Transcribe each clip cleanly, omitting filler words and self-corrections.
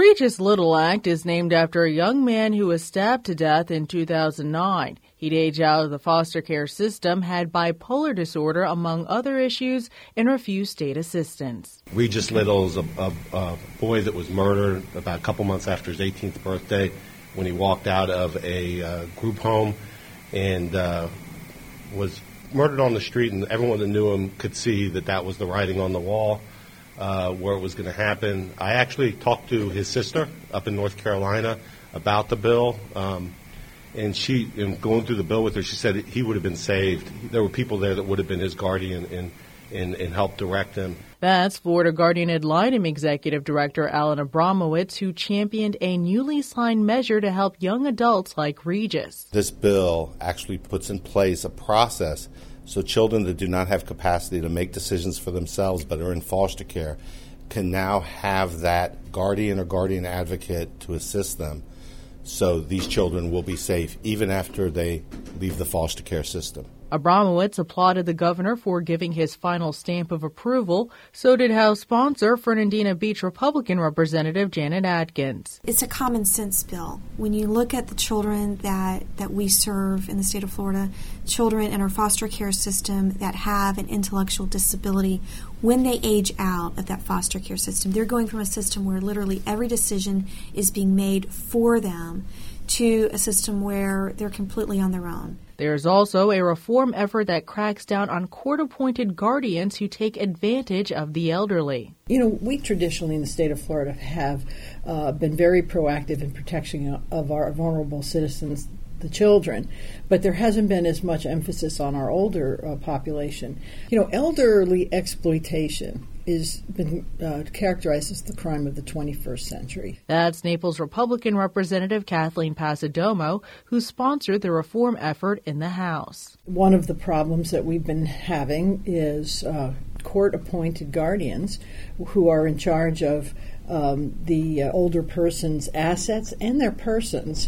Regis Little Act is named after a young man who was stabbed to death in 2009. He'd age out of the foster care system, had bipolar disorder, among other issues, and refused state assistance. Regis Little is a boy that was murdered about a couple months after his 18th birthday when he walked out of a group home and was murdered on the street, and everyone that knew him could see that was the writing on the wall. Where it was going to happen. I actually talked to his sister up in North Carolina about the bill, and going through the bill with her, she said he would have been saved. There were people there that would have been his guardian and helped direct him. That's Florida Guardian Ad Litem Executive Director Alan Abramowitz, who championed a newly signed measure to help young adults like Regis. This bill actually puts in place a process so children that do not have capacity to make decisions for themselves but are in foster care can now have that guardian or guardian advocate to assist them, so these children will be safe even after they leave the foster care system. Abramowitz applauded the governor for giving his final stamp of approval. So did House sponsor Fernandina Beach Republican Representative Janet Atkins. It's a common sense bill. When you look at the children that we serve in the state of Florida, children in our foster care system that have an intellectual disability, when they age out of that foster care system, they're going from a system where literally every decision is being made for them to a system where they're completely on their own. There's also a reform effort that cracks down on court-appointed guardians who take advantage of the elderly. You know, we traditionally in the state of Florida have been very proactive in protection of our vulnerable citizens, the children, but there hasn't been as much emphasis on our older population. You know, elderly exploitation has been characterized as the crime of the 21st century. That's Naples Republican Representative Kathleen Pasadomo, who sponsored the reform effort in the House. One of the problems that we've been having is court-appointed guardians who are in charge of the older person's assets and their persons.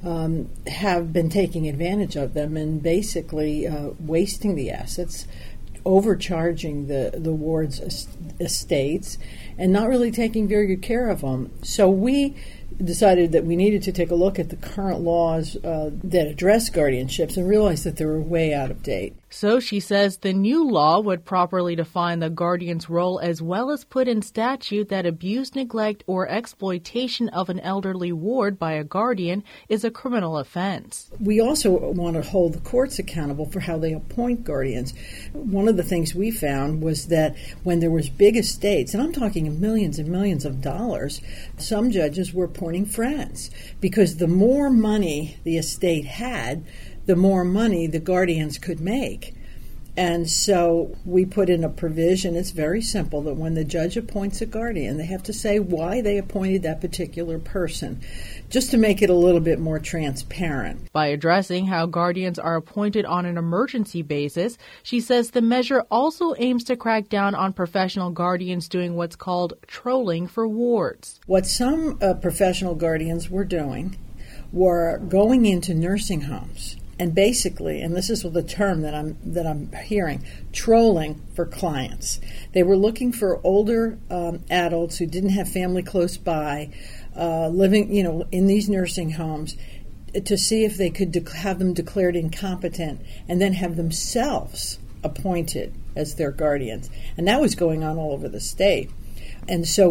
Have been taking advantage of them and basically wasting the assets, overcharging the ward's estates, and not really taking very good care of them. So we decided that we needed to take a look at the current laws that address guardianships and realized that they were way out of date. So she says the new law would properly define the guardian's role as well as put in statute that abuse, neglect, or exploitation of an elderly ward by a guardian is a criminal offense. We also want to hold the courts accountable for how they appoint guardians. One of the things we found was that when there was big estates, and I'm talking millions and millions of dollars, some judges were appointing friends because the more money the estate had, the more money the guardians could make. And so we put in a provision, it's very simple, that when the judge appoints a guardian, they have to say why they appointed that particular person, just to make it a little bit more transparent. By addressing how guardians are appointed on an emergency basis, she says the measure also aims to crack down on professional guardians doing what's called trolling for wards. What some professional guardians were doing were going into nursing homes and basically, and this is the term that I'm hearing, trolling for clients. They were looking for older adults who didn't have family close by, living, in these nursing homes, to see if they could have them declared incompetent and then have themselves appointed as their guardians. And that was going on all over the state. And so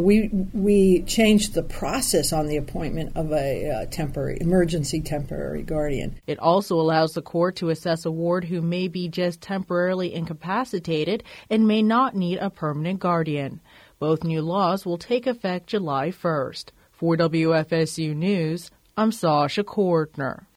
we changed the process on the appointment of a emergency temporary guardian. It also allows the court to assess a ward who may be just temporarily incapacitated and may not need a permanent guardian. Both new laws will take effect July 1st. For WFSU News, I'm Sasha Kortner.